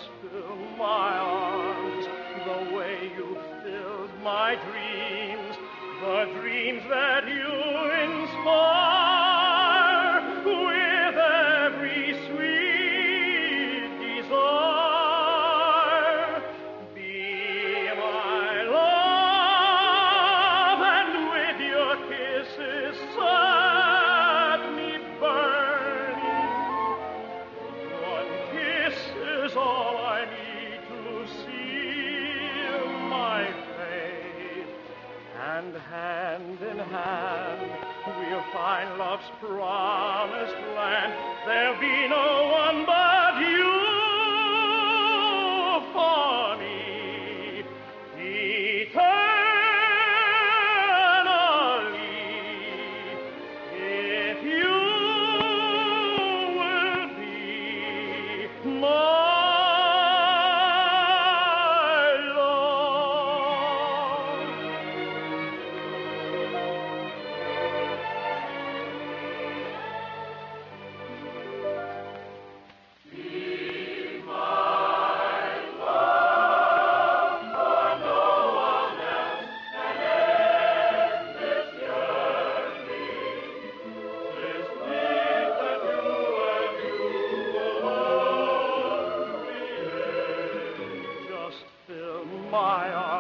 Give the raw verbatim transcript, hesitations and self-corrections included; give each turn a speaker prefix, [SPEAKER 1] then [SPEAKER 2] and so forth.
[SPEAKER 1] fill my arms, the way you filled my dreams, the dreams that you inspire with every sweet desire. Be my love, and with your kisses set me burning. One kiss is all I need to seal my fate, and hand in hand we'll find love's promised land. There'll be no one but you for me eternally, if you will be my my arms.